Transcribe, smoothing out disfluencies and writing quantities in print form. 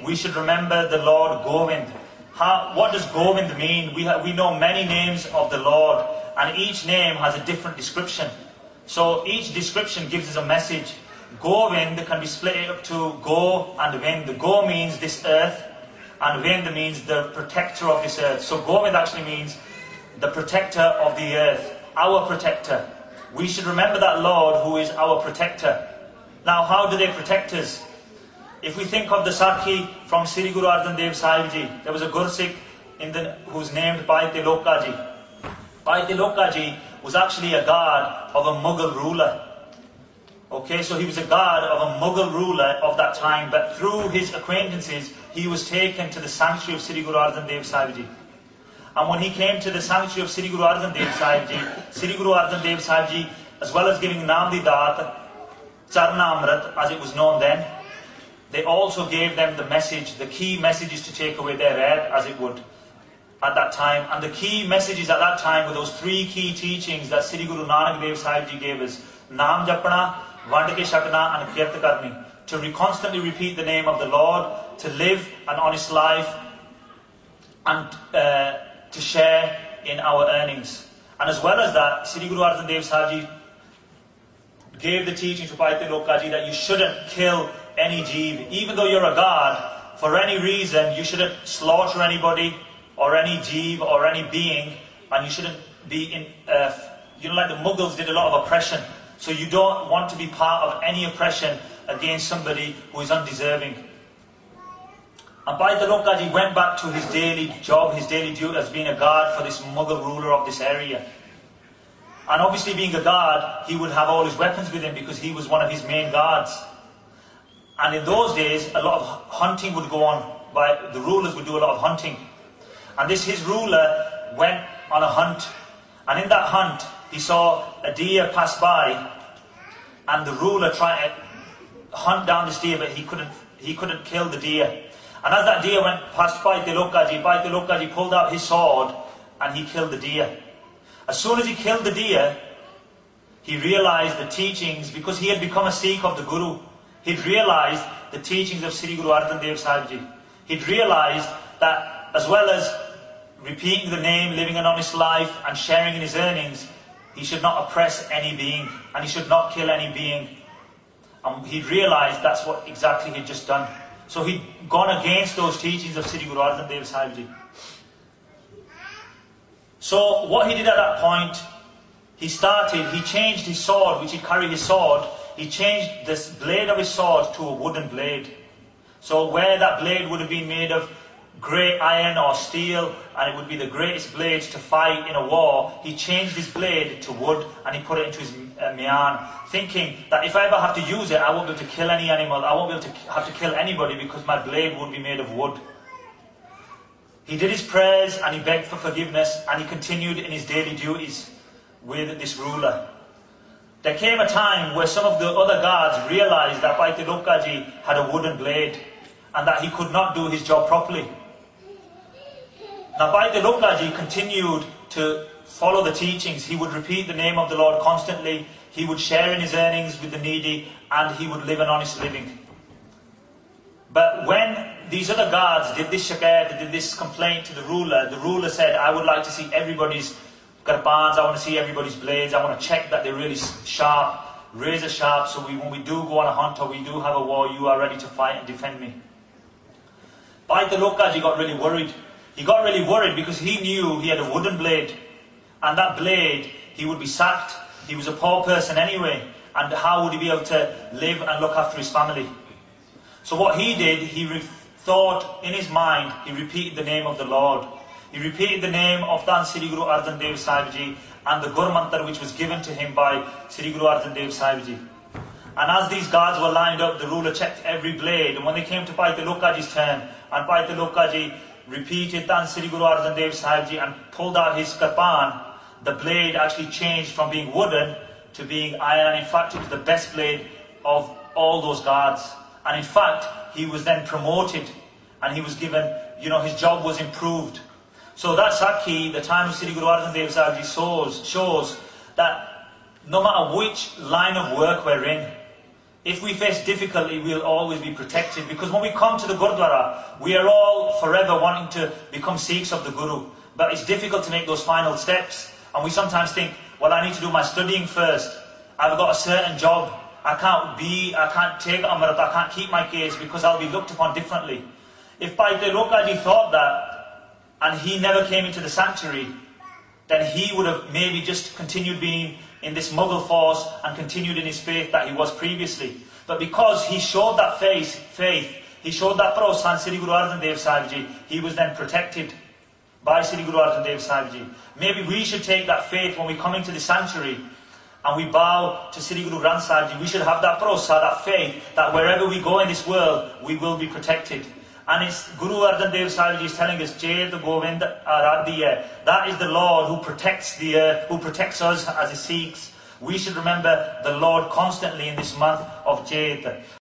we should remember the Lord Govind. What does Govind mean? We know many names of the Lord, and each name has a different description. So each description gives us a message. Govind can be split up to Go and Vind. Go means this earth, and Vind means the protector of this earth. So Govind actually means the protector of the earth, our protector. We should remember that Lord who is our protector. Now, how do they protect us? If we think of the Sakhi from Sri Guru Arjan Dev Sahib Ji, there was a Gursikh who's named Bhai Tiloka Ji. Bhai Tiloka Ji was actually a guard of a Mughal ruler. Okay, so he was a guard of a Mughal ruler of that time, but through his acquaintances, he was taken to the sanctuary of Sri Guru Arjan Dev Sahib Ji. And when he came to the sanctuary of Sri Guru Arjan Dev Sahib Ji, Sri Guru Arjan Dev Sahib Ji, as well as giving Nam Di Dat, Charna Amrit, as it was known then, they also gave them the message, the key messages to take away their head, as it would, at that time. And the key messages at that time were those three key teachings that Sri Guru Nanak Dev Sahib Ji gave us. Naam Japna, Vand Ke Shakna and Kirt Karni. To constantly repeat the name of the Lord, to live an honest life, and to share in our earnings. And as well as that, Sri Guru Arjan Dev Sahib Ji gave the teaching to Bhai Tiloka Ji that you shouldn't kill any jeev. Even though you're a god, for any reason, you shouldn't slaughter anybody, or any jeev, or any being, and you shouldn't be in, like the Mughals did a lot of oppression. So you don't want to be part of any oppression against somebody who is undeserving. And Bhai Tiloka Ji went back to his daily job, his daily duty as being a guard for this Mughal ruler of this area. And obviously being a guard, he would have all his weapons with him because he was one of his main guards. And in those days, a lot of hunting would go on. The rulers would do a lot of hunting. And his ruler went on a hunt. And in that hunt, he saw a deer pass by. And the ruler tried to hunt down this deer, but he couldn't kill the deer. And as that deer went past Bhai Tiloka Ji pulled out his sword and he killed the deer. As soon as he killed the deer, he realized the teachings, because he had become a Sikh of the Guru. He'd realized the teachings of Sri Guru Arjan Dev Sahib Ji. He'd realized that as well as repeating the name, living an honest life and sharing in his earnings, he should not oppress any being and he should not kill any being. And he'd realized that's what exactly he'd just done. So he'd gone against those teachings of Sri Guru Arjan Dev Sahib Ji. So what he did at that point, he changed his sword, which he'd carry his sword, he changed this blade of his sword to a wooden blade. So where that blade would have been made of grey iron or steel, and it would be the greatest blade to fight in a war, he changed his blade to wood and he put it into his mian, thinking that if I ever have to use it, I won't be able to kill any animal, I won't be able to have to kill anybody because my blade would be made of wood. He did his prayers and he begged for forgiveness and he continued in his daily duties with this ruler. There came a time where some of the other guards realized that Bhai Tiloka Ji had a wooden blade and that he could not do his job properly. Now Bhai Tiloka Ji continued to follow the teachings. He would repeat the name of the Lord constantly, he would share in his earnings with the needy, and he would live an honest living. But when these other guards did this shikayat, did this complaint to the ruler said, I would like to see everybody's karpans, I want to see everybody's blades, I want to check that they're really sharp, razor sharp, so when we do go on a hunt or we do have a war, you are ready to fight and defend me. Bhai Tiloka Ji got really worried. He got really worried because he knew he had a wooden blade, and that blade, he would be sacked. He was a poor person anyway, and how would he be able to live and look after his family? So what he did, he thought in his mind, he repeated the name of the Lord. He repeated the name of Dhan Sri Guru Arjan Dev Sahib Ji and the Gur Mantar which was given to him by Sri Guru Arjan Dev Sahib Ji. And as these guards were lined up, the ruler checked every blade. And when they came to Bhai Tiloka Ji's turn, and Bhai Tiloka Ji repeated Dhan Sri Guru Arjan Dev Sahib Ji and pulled out his karpan, the blade actually changed from being wooden to being iron. In fact, it was the best blade of all those guards. And in fact, he was then promoted and he was given, his job was improved. So that Sakhi, the time of Sri Guru Arjan Dev Sahib Ji shows that no matter which line of work we're in, If we face difficulty, we'll always be protected. Because when we come to the Gurdwara, we are all forever wanting to become Sikhs of the Guru. But it's difficult to make those final steps. And we sometimes think, well, I need to do my studying first. I've got a certain job. I can't take Amrit, I can't keep my case because I'll be looked upon differently. If Bhai Trilokaji thought that, and he never came into the sanctuary, then he would have maybe just continued being in this Mughal force and continued in his faith that he was previously. But because he showed that faith, he showed that Bharosa on Sri Guru Arjan Dev Sahib Ji, he was then protected by Sri Guru Arjan Dev Sahib Ji. Maybe we should take that faith when we come into the sanctuary and we bow to Sri Guru Granth Sahib Ji. We should have that Bharosa, that faith, that wherever we go in this world, we will be protected. And it's Guru Arjan Dev Sahib Ji is telling us, Jai Govind Aradhiya. That is the Lord who protects the earth, who protects us as His Sikhs. We should remember the Lord constantly in this month of Jai.